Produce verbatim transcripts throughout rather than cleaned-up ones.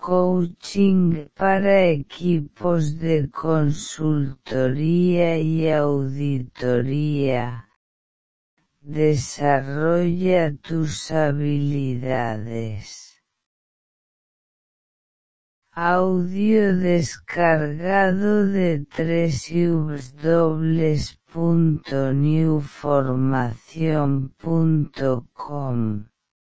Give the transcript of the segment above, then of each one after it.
coaching para equipos de consultoría y auditoría. Desarrolla tus habilidades. Audio descargado de doble u doble u doble u punto new formación punto com.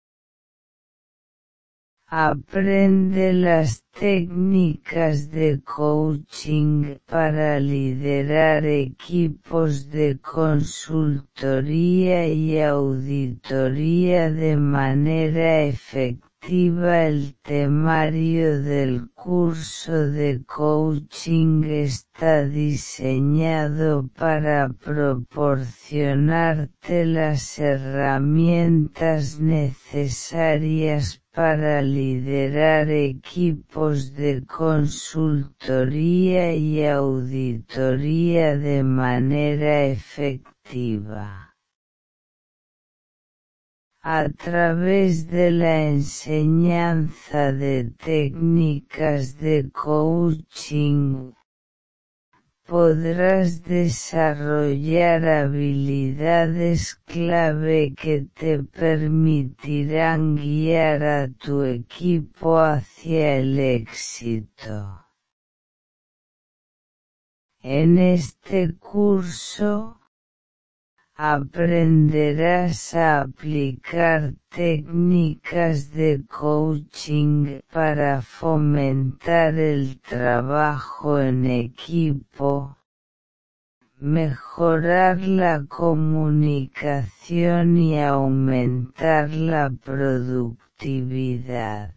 Aprende las técnicas de coaching para liderar equipos de consultoría y auditoría de manera efectiva. El temario del curso de coaching está diseñado para proporcionarte las herramientas necesarias para liderar equipos de consultoría y auditoría de manera efectiva. A través de la enseñanza de técnicas de coaching, podrás desarrollar habilidades clave que te permitirán guiar a tu equipo hacia el éxito. En este curso, aprenderás a aplicar técnicas de coaching para fomentar el trabajo en equipo, mejorar la comunicación y aumentar la productividad.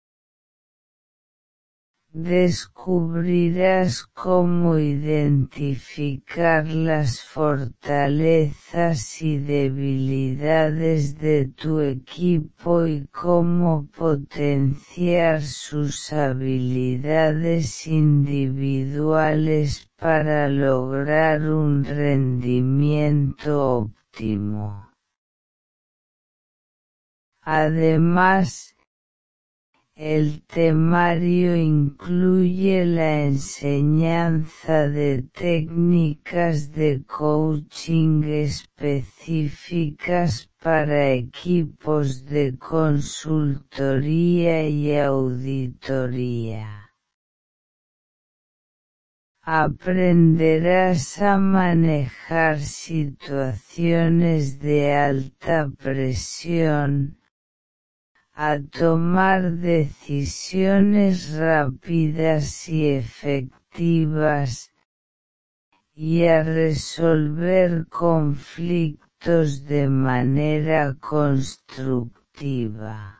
Descubrirás cómo identificar las fortalezas y debilidades de tu equipo y cómo potenciar sus habilidades individuales para lograr un rendimiento óptimo. Además, el temario incluye la enseñanza de técnicas de coaching específicas para equipos de consultoría y auditoría. Aprenderás a manejar situaciones de alta presión, a tomar decisiones rápidas y efectivas, y a resolver conflictos de manera constructiva.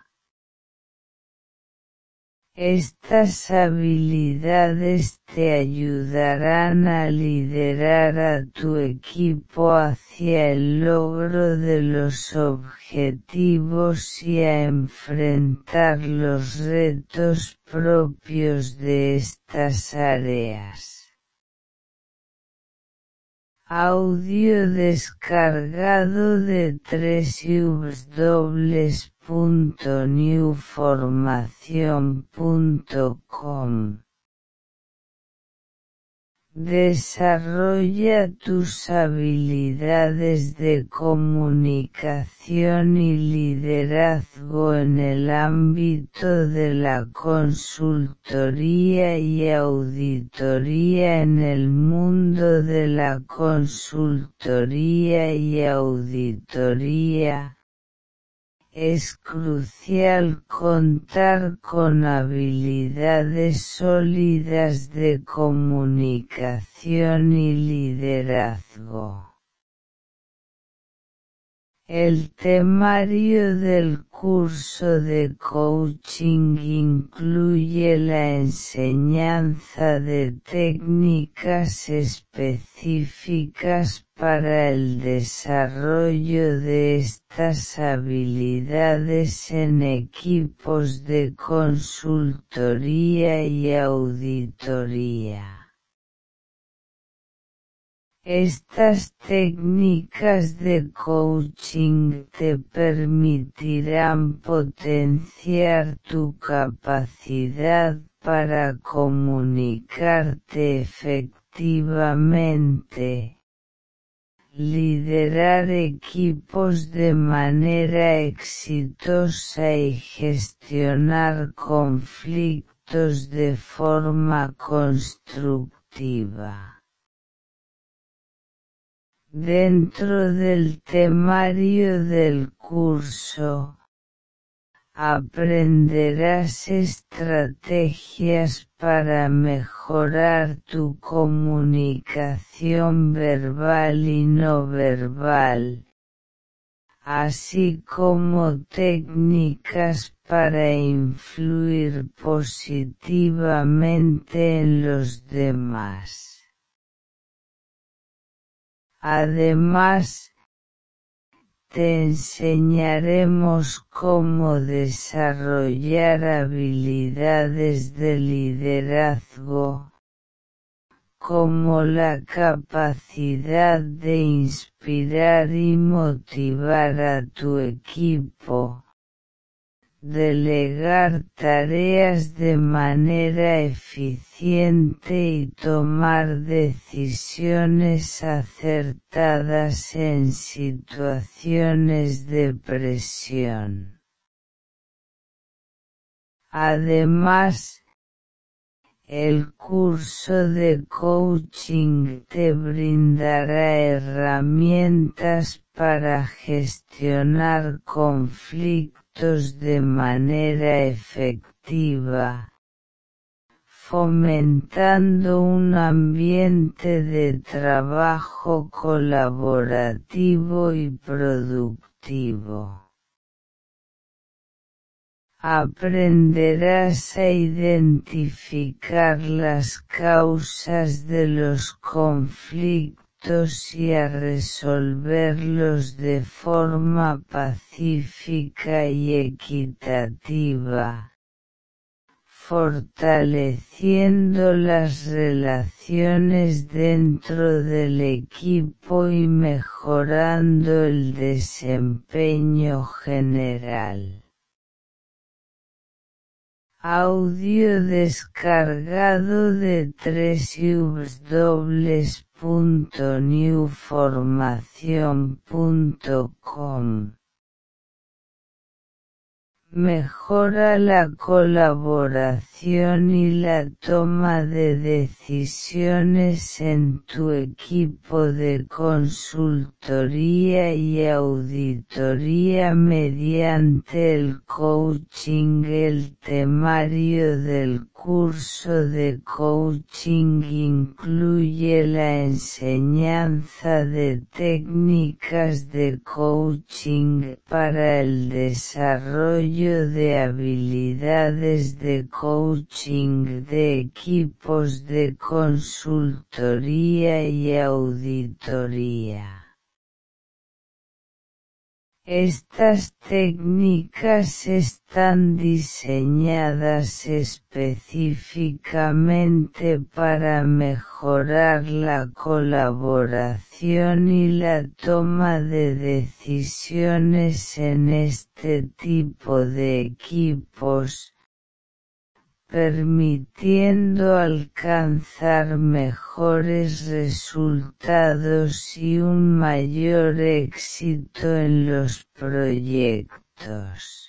Estas habilidades te ayudarán a liderar a tu equipo hacia el logro de los objetivos y a enfrentar los retos propios de estas áreas. Audio descargado de doble u doble u doble u punto new formación punto com. Desarrolla tus habilidades de comunicación y liderazgo en el ámbito de la consultoría y auditoría. En el mundo de la consultoría y auditoría, es crucial contar con habilidades sólidas de comunicación y liderazgo. El temario del curso de coaching incluye la enseñanza de técnicas específicas para el desarrollo de estas habilidades en equipos de consultoría y auditoría. Estas técnicas de coaching te permitirán potenciar tu capacidad para comunicarte efectivamente, liderar equipos de manera exitosa y gestionar conflictos de forma constructiva. Dentro del temario del curso, aprenderás estrategias para mejorar tu comunicación verbal y no verbal, así como técnicas para influir positivamente en los demás. Además, te enseñaremos cómo desarrollar habilidades de liderazgo, como la capacidad de inspirar y motivar a tu equipo, delegar tareas de manera eficiente y tomar decisiones acertadas en situaciones de presión. Además, el curso de coaching te brindará herramientas para gestionar conflictos de manera efectiva, fomentando un ambiente de trabajo colaborativo y productivo. Aprenderás a identificar las causas de los conflictos y a resolverlos de forma pacífica y equitativa, fortaleciendo las relaciones dentro del equipo y mejorando el desempeño general. Audio descargado de doble u doble u doble u punto new formación punto com. Mejora la colaboración y la toma de decisiones en tu equipo de consultoría y auditoría mediante el coaching. El temario del curso de coaching incluye la enseñanza de técnicas de coaching para el desarrollo de habilidades de coaching de equipos de consultoría y auditoría. Estas técnicas están diseñadas específicamente para mejorar la colaboración y la toma de decisiones en este tipo de equipos, permitiendo alcanzar mejores resultados y un mayor éxito en los proyectos.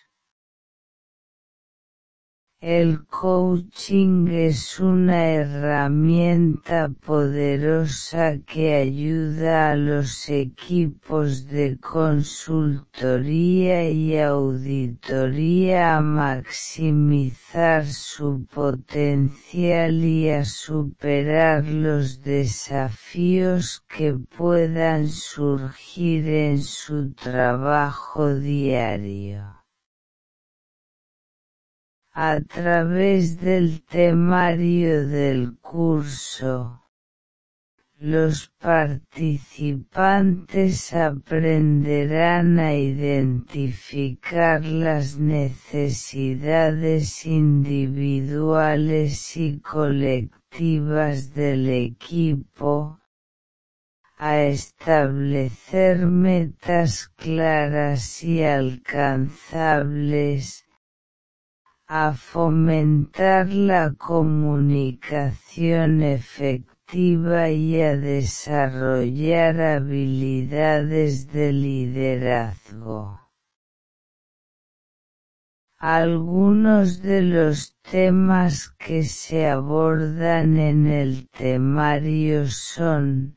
El coaching es una herramienta poderosa que ayuda a los equipos de consultoría y auditoría a maximizar su potencial y a superar los desafíos que puedan surgir en su trabajo diario. A través del temario del curso, los participantes aprenderán a identificar las necesidades individuales y colectivas del equipo, a establecer metas claras y alcanzables, a fomentar la comunicación efectiva y a desarrollar habilidades de liderazgo. Algunos de los temas que se abordan en el temario son: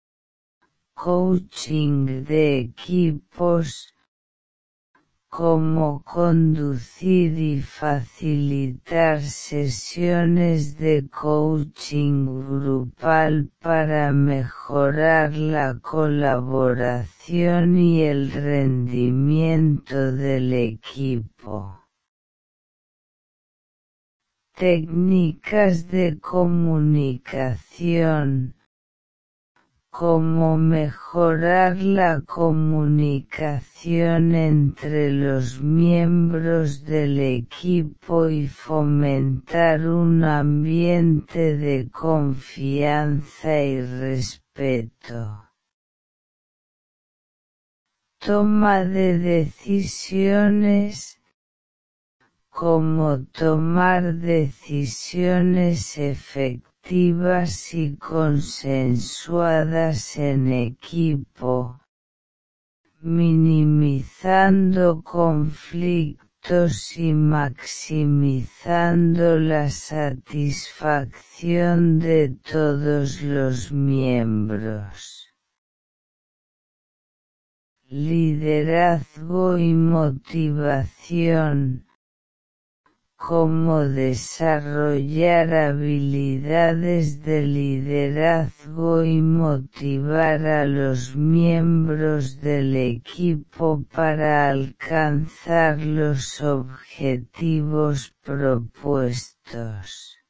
coaching de equipos, cómo conducir y facilitar sesiones de coaching grupal para mejorar la colaboración y el rendimiento del equipo. Técnicas de comunicación, cómo mejorar la comunicación entre los miembros del equipo y fomentar un ambiente de confianza y respeto. Toma de decisiones, cómo tomar decisiones efectivas y consensuadas en equipo, minimizando conflictos y maximizando la satisfacción de todos los miembros. Liderazgo y motivación, cómo desarrollar habilidades de liderazgo y motivar a los miembros del equipo para alcanzar los objetivos propuestos.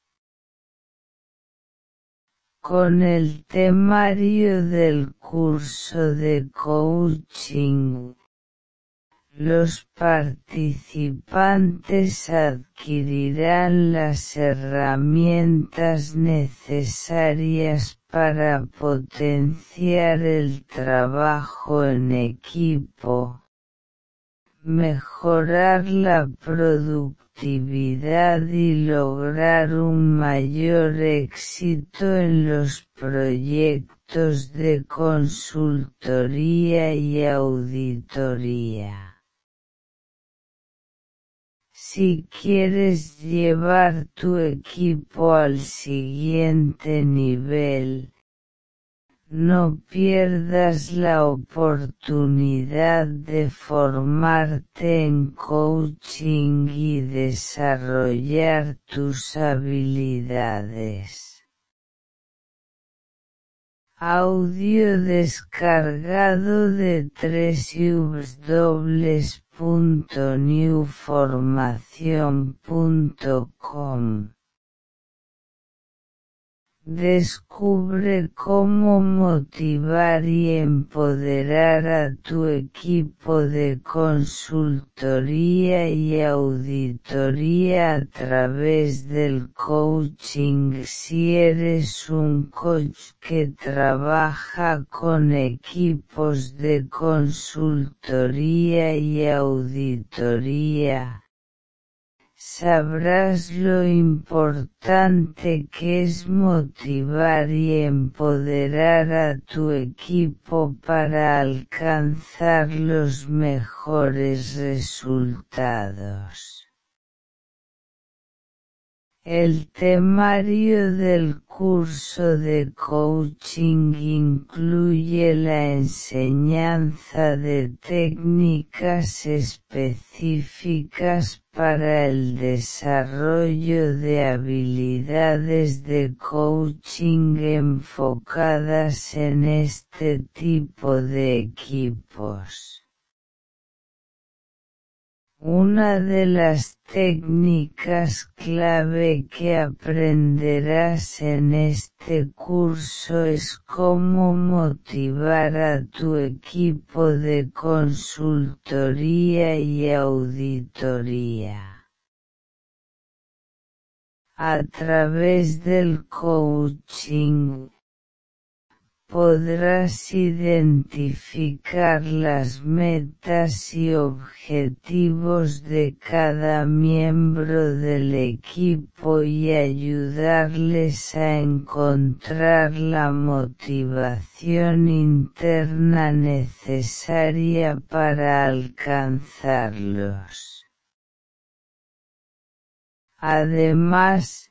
Con el temario del curso de coaching, los participantes adquirirán las herramientas necesarias para potenciar el trabajo en equipo, mejorar la productividad y lograr un mayor éxito en los proyectos de consultoría y auditoría. Si quieres llevar tu equipo al siguiente nivel, no pierdas la oportunidad de formarte en coaching y desarrollar tus habilidades. Audio descargado de doble u doble u doble u punto new formación punto com. Descubre cómo motivar y empoderar a tu equipo de consultoría y auditoría a través del coaching si eres un coach que trabaja con equipos de consultoría y auditoría. Sabrás lo importante que es motivar y empoderar a tu equipo para alcanzar los mejores resultados. El temario del curso de coaching incluye la enseñanza de técnicas específicas para el desarrollo de habilidades de coaching enfocadas en este tipo de equipos. Una de las técnicas clave que aprenderás en este curso es cómo motivar a tu equipo de consultoría y auditoría. A través del coaching, Podrás identificar las metas y objetivos de cada miembro del equipo y ayudarles a encontrar la motivación interna necesaria para alcanzarlos. Además,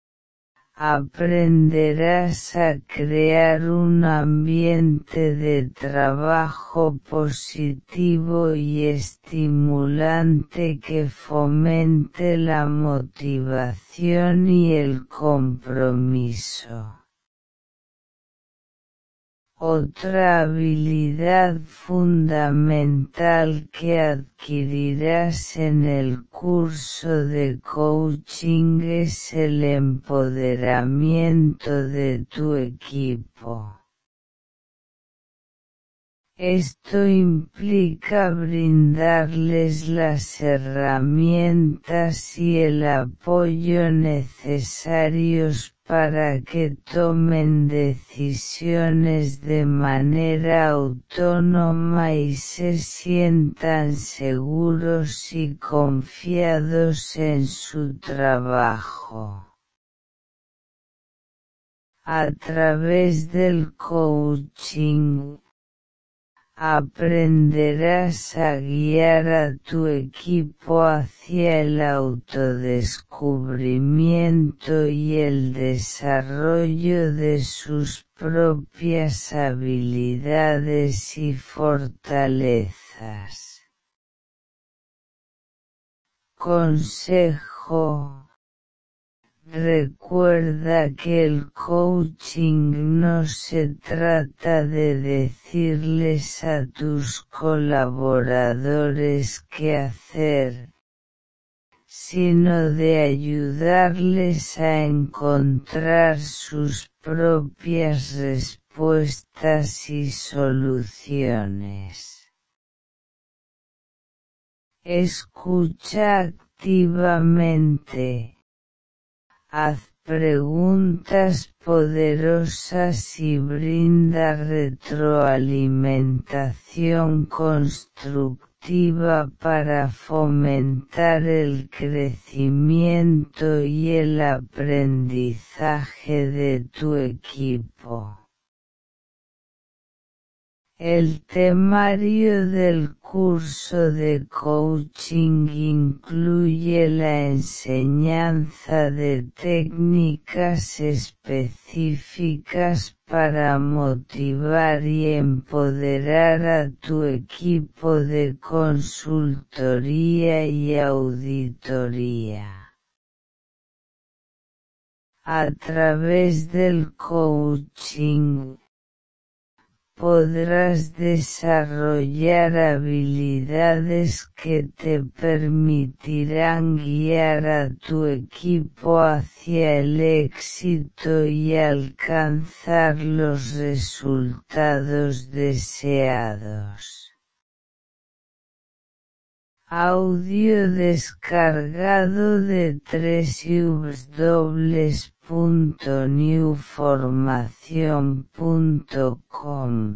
aprenderás a crear un ambiente de trabajo positivo y estimulante que fomente la motivación y el compromiso. Otra habilidad fundamental que adquirirás en el curso de coaching es el empoderamiento de tu equipo. Esto implica brindarles las herramientas y el apoyo necesarios para que tomen decisiones de manera autónoma y se sientan seguros y confiados en su trabajo. A través del coaching, aprenderás a guiar a tu equipo hacia el autodescubrimiento y el desarrollo de sus propias habilidades y fortalezas. Consejo: recuerda que el coaching no se trata de decirles a tus colaboradores qué hacer, sino de ayudarles a encontrar sus propias respuestas y soluciones. Escucha activamente. Haz preguntas poderosas y brinda retroalimentación constructiva para fomentar el crecimiento y el aprendizaje de tu equipo. El temario del curso de coaching incluye la enseñanza de técnicas específicas para motivar y empoderar a tu equipo de consultoría y auditoría. A través del coaching, podrás desarrollar habilidades que te permitirán guiar a tu equipo hacia el éxito y alcanzar los resultados deseados. Audio descargado de doble u doble u doble u punto new formación punto com.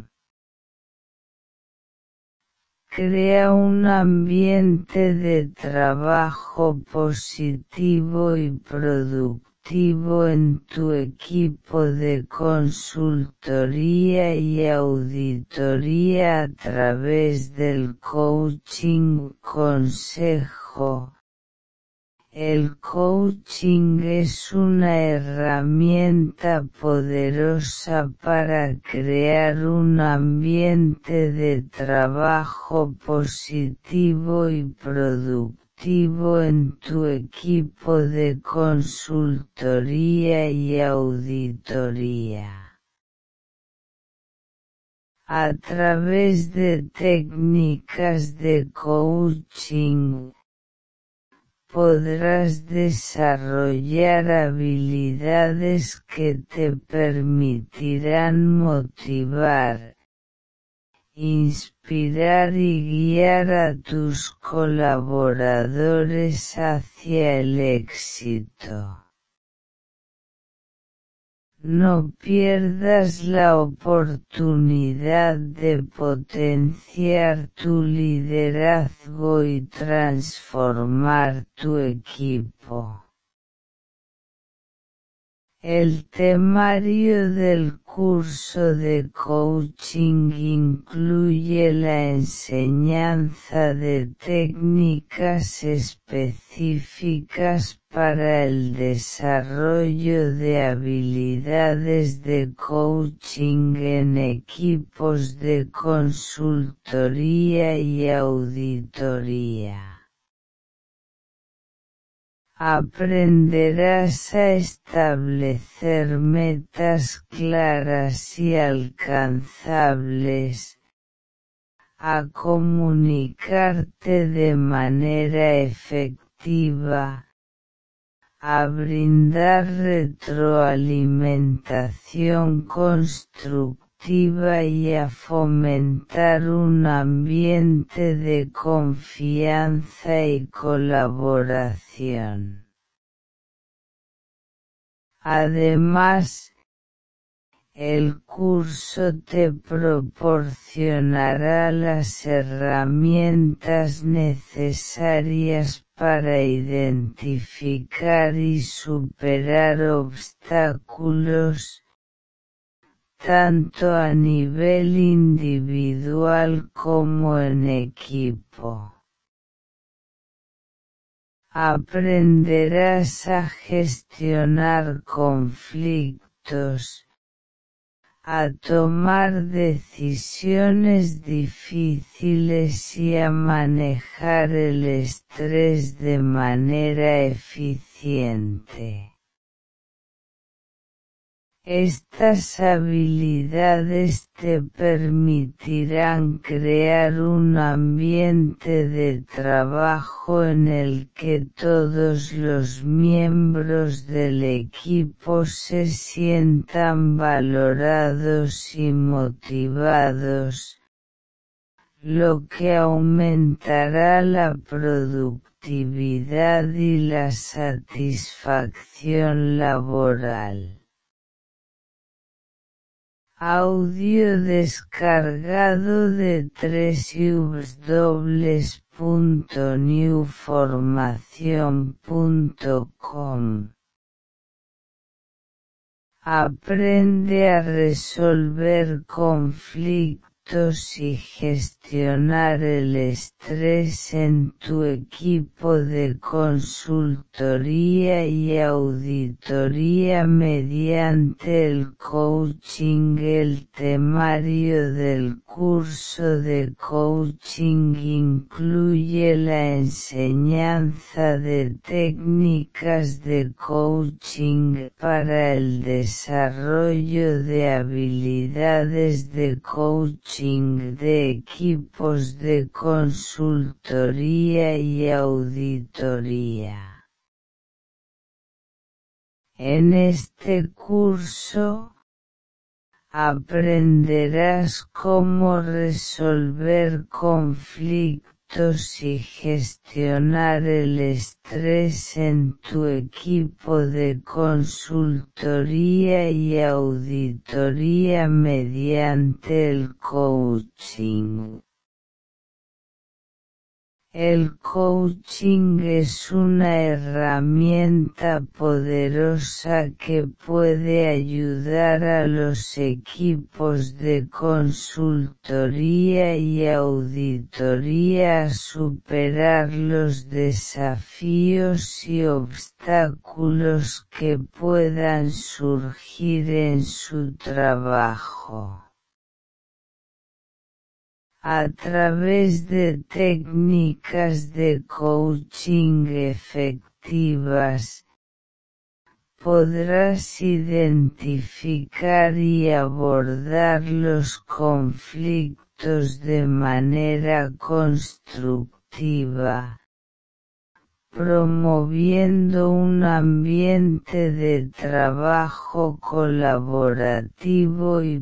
Crea un ambiente de trabajo positivo y productivo en tu equipo de consultoría y auditoría a través del coaching. Consejo: el coaching es una herramienta poderosa para crear un ambiente de trabajo positivo y productivo en tu equipo de consultoría y auditoría. A través de técnicas de coaching, podrás desarrollar habilidades que te permitirán motivar, inspirar y guiar a tus colaboradores hacia el éxito. No pierdas la oportunidad de potenciar tu liderazgo y transformar tu equipo. El temario del curso de coaching incluye la enseñanza de técnicas específicas para el desarrollo de habilidades de coaching en equipos de consultoría y auditoría. Aprenderás a establecer metas claras y alcanzables, a comunicarte de manera efectiva, a brindar retroalimentación constructiva y a fomentar un ambiente de confianza y colaboración. Además, el curso te proporcionará las herramientas necesarias para identificar y superar obstáculos, tanto a nivel individual como en equipo. Aprenderás a gestionar conflictos, a tomar decisiones difíciles y a manejar el estrés de manera eficiente. Estas habilidades te permitirán crear un ambiente de trabajo en el que todos los miembros del equipo se sientan valorados y motivados, lo que aumentará la productividad y la satisfacción laboral. Audio descargado de doble u doble u doble u punto new formación punto com. Aprende a resolver conflictos y gestionar el estrés en tu equipo de consultoría y auditoría mediante el coaching. El temario del curso de coaching incluye la enseñanza de técnicas de coaching para el desarrollo de habilidades de coaching de equipos de consultoría y auditoría. En este curso, aprenderás cómo resolver conflictos y gestionar el estrés en tu equipo de consultoría y auditoría mediante el coaching. El coaching es una herramienta poderosa que puede ayudar a los equipos de consultoría y auditoría a superar los desafíos y obstáculos que puedan surgir en su trabajo. A través de técnicas de coaching efectivas, podrás identificar y abordar los conflictos de manera constructiva, promoviendo un ambiente de trabajo colaborativo y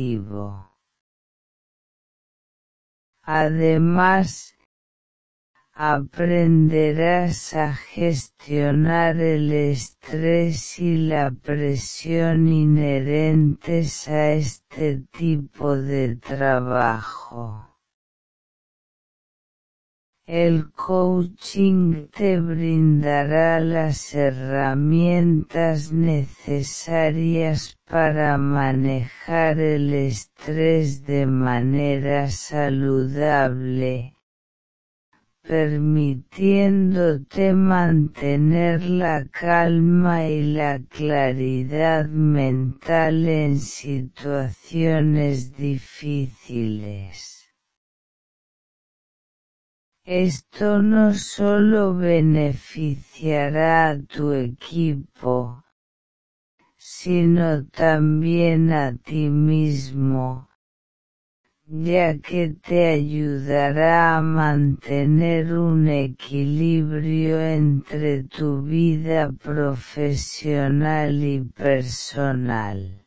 productivo. Además, aprenderás a gestionar el estrés y la presión inherentes a este tipo de trabajo. El coaching te brindará las herramientas necesarias para manejar el estrés de manera saludable, permitiéndote mantener la calma y la claridad mental en situaciones difíciles. Esto no solo beneficiará a tu equipo, sino también a ti mismo, ya que te ayudará a mantener un equilibrio entre tu vida profesional y personal.